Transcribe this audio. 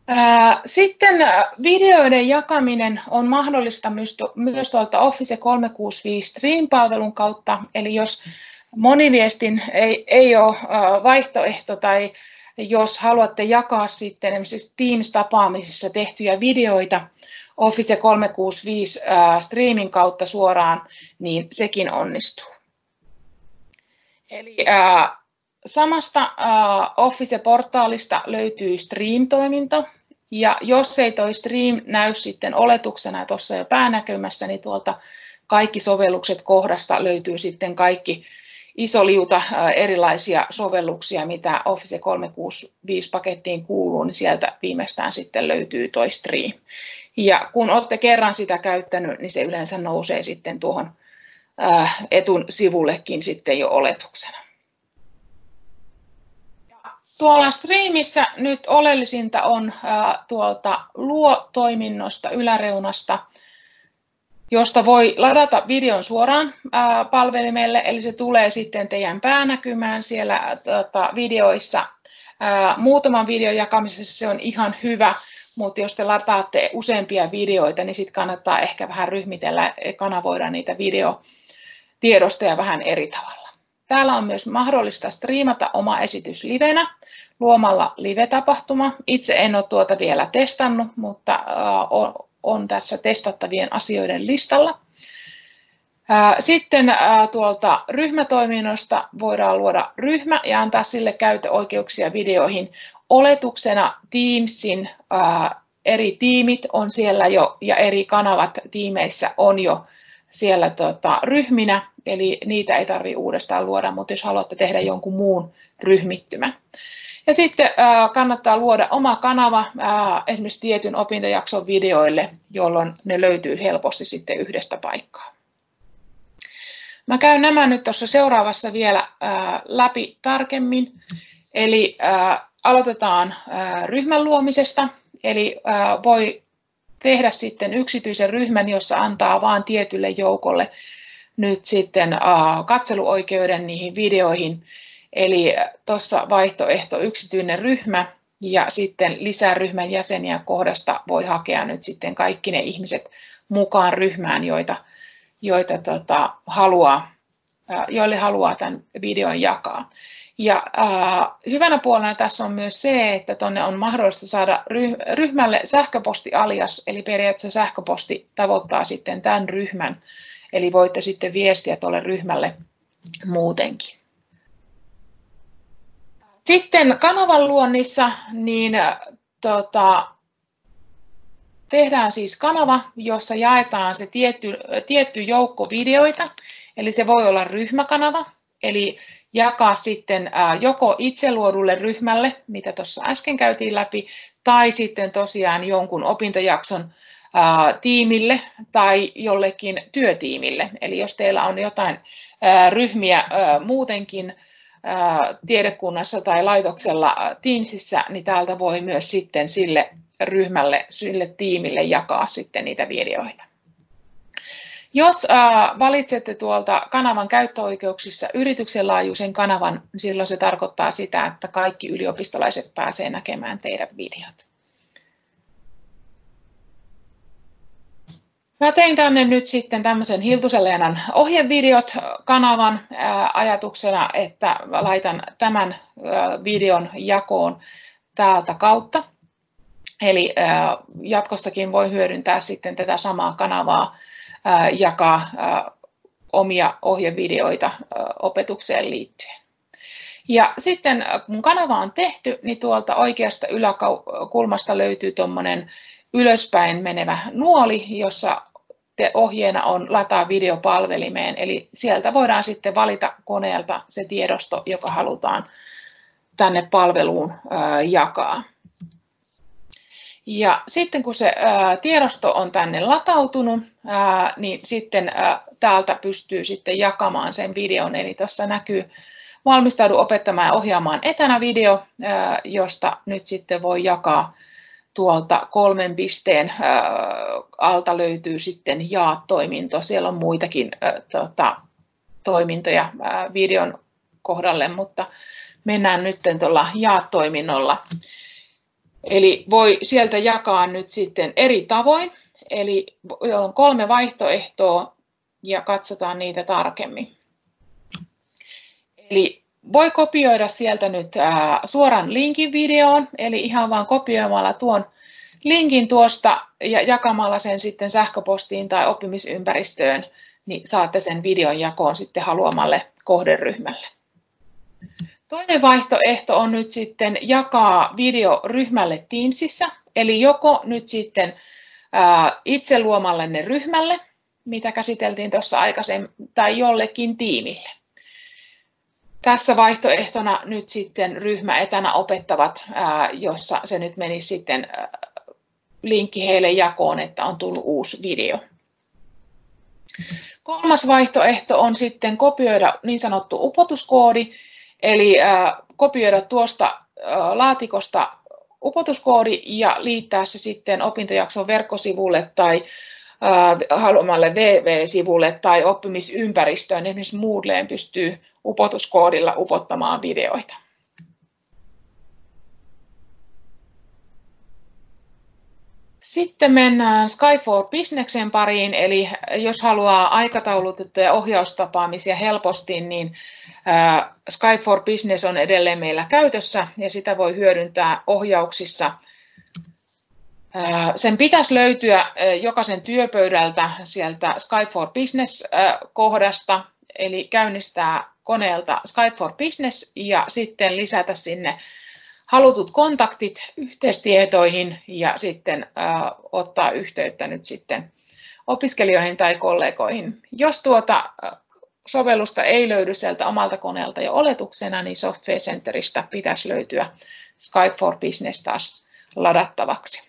Sitten videoiden jakaminen on mahdollista myös tuolta Office 365 Stream-palvelun kautta, eli jos moniviestin ei ole vaihtoehto tai jos haluatte jakaa sitten esimerkiksi Teams-tapaamisissa tehtyjä videoita Office 365 Streamin kautta suoraan, niin sekin onnistuu. Eli samasta Office-portaalista löytyy Stream-toiminto, ja jos ei toi Stream näy sitten oletuksena tuossa jo päänäkymässä, niin tuolta kaikki sovellukset kohdasta löytyy sitten kaikki iso liuta erilaisia sovelluksia, mitä Office 365-pakettiin kuuluu, niin sieltä viimeistään sitten löytyy toi Stream. Ja kun olette kerran sitä käyttänyt, niin se yleensä nousee sitten tuohon etun sivullekin sitten jo oletuksena. Tuolla Streamissä nyt oleellisinta on tuolta Luo-toiminnosta yläreunasta, josta voi ladata videon suoraan palvelimelle, eli se tulee sitten teidän päänäkymään siellä videoissa. Muutaman videon jakamisessa se on ihan hyvä, mutta jos te lataatte useampia videoita, niin sitten kannattaa ehkä vähän ryhmitellä ja kanavoida niitä videotiedostoja vähän eri tavalla. Täällä on myös mahdollista striimata oma esitys livenä luomalla live-tapahtuma. Itse en ole tuota vielä testannut, mutta on tässä testattavien asioiden listalla. Sitten tuolta ryhmätoiminnosta voidaan luoda ryhmä ja antaa sille käyttöoikeuksia videoihin. Oletuksena Teamsin eri tiimit on siellä jo ja eri kanavat tiimeissä on jo siellä ryhminä, eli niitä ei tarvitse uudestaan luoda, mutta jos haluatte tehdä jonkun muun ryhmittymän. Ja sitten kannattaa luoda oma kanava esimerkiksi tietyn opintojakson videoille, jolloin ne löytyy helposti sitten yhdestä paikkaa. Mä käyn nämä nyt tuossa seuraavassa vielä läpi tarkemmin. Eli aloitetaan ryhmän luomisesta. Eli voi tehdä sitten yksityisen ryhmän, jossa antaa vain tietylle joukolle nyt sitten katseluoikeuden niihin videoihin. Eli tuossa vaihtoehto yksityinen ryhmä ja sitten lisää ryhmän jäseniä kohdasta voi hakea nyt sitten kaikki ne ihmiset mukaan ryhmään, joille haluaa tämän videon jakaa. Ja hyvänä puolena tässä on myös se, että tuonne on mahdollista saada ryhmälle sähköposti-alias, eli periaatteessa sähköposti tavoittaa sitten tämän ryhmän, eli voitte sitten viestiä tuolle ryhmälle muutenkin. Sitten kanavan luonnissa niin, tehdään siis kanava, jossa jaetaan se tietty joukko videoita, eli se voi olla ryhmäkanava, eli jakaa sitten joko itse luodulle ryhmälle, mitä tuossa äsken käytiin läpi, tai sitten tosiaan jonkun opintojakson tiimille tai jollekin työtiimille. Eli jos teillä on jotain ryhmiä muutenkin tiedekunnassa tai laitoksella Teamsissa, niin täältä voi myös sitten sille ryhmälle, sille tiimille jakaa sitten niitä videoita. Jos valitsette tuolta kanavan käyttöoikeuksissa yrityksen laajuisen kanavan, silloin se tarkoittaa sitä, että kaikki yliopistolaiset pääsee näkemään teidän videot. Mä tein tänne nyt sitten tämmöisen Hiltusen Leenan ohjevideot kanavan ajatuksena, että laitan tämän videon jakoon täältä kautta. Eli jatkossakin voi hyödyntää sitten tätä samaa kanavaa, jakaa omia ohjevideoita opetukseen liittyen. Ja sitten kun kanava on tehty, niin tuolta oikeasta yläkulmasta löytyy tuommoinen ylöspäin menevä nuoli, jossa ohjeena on lataa videopalvelimeen. Eli sieltä voidaan sitten valita koneelta se tiedosto, joka halutaan tänne palveluun jakaa. Ja sitten kun se tiedosto on tänne latautunut, niin sitten täältä pystyy sitten jakamaan sen videon. Eli tuossa näkyy valmistaudu opettamaan ja ohjaamaan etänä video, josta nyt sitten voi jakaa tuolta 3 pisteen alta löytyy sitten jaa-toiminto. Siellä on muitakin toimintoja videon kohdalle, mutta mennään nyt tuolla jaa-toiminnolla. Eli voi sieltä jakaa nyt sitten eri tavoin. Eli on 3 vaihtoehtoa ja katsotaan niitä tarkemmin. Eli voi kopioida sieltä nyt suoran linkin videoon, eli ihan vaan kopioimalla tuon linkin tuosta ja jakamalla sen sitten sähköpostiin tai oppimisympäristöön, niin saatte sen videon jakoon sitten haluamalle kohderyhmälle. Toinen vaihtoehto on nyt sitten jakaa video ryhmälle Teamsissa, eli joko nyt sitten itse luomallenne ryhmälle, mitä käsiteltiin tuossa aikaisemmin, tai jollekin tiimille. Tässä vaihtoehtona nyt sitten ryhmä etänä opettavat, jossa se nyt menisi sitten linkki heille jakoon, että on tullut uusi video. Kolmas vaihtoehto on sitten kopioida niin sanottu upotuskoodi, eli kopioida tuosta laatikosta upotuskoodi ja liittää se sitten opintojakson verkkosivulle tai haluamalle www-sivulle tai oppimisympäristöön. Esimerkiksi Moodleen pystyy upotuskoodilla upottamaan videoita. Sitten mennään Skype for Businessen pariin, eli jos haluaa aikataulutettuja ohjaustapaamisia helposti, niin Skype for Business on edelleen meillä käytössä ja sitä voi hyödyntää ohjauksissa. Sen pitäisi löytyä jokaisen työpöydältä sieltä Skype for Business-kohdasta, eli käynnistää koneelta Skype for Business ja sitten lisätä sinne halutut kontaktit yhteistietoihin ja sitten ottaa yhteyttä nyt sitten opiskelijoihin tai kollegoihin. Jos tuota sovellusta ei löydy sieltä omalta koneelta jo oletuksena, niin Software Centeristä pitäisi löytyä Skype for Business taas ladattavaksi.